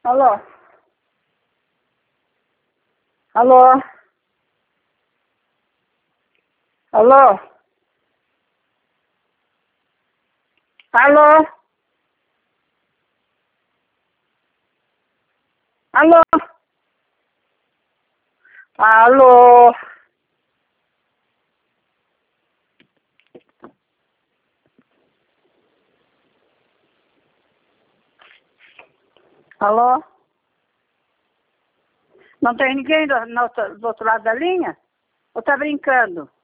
Alô? Alô? Alô? Alô? Alô? Alô? Alô? Não tem ninguém do outro lado da linha? Ou tá brincando?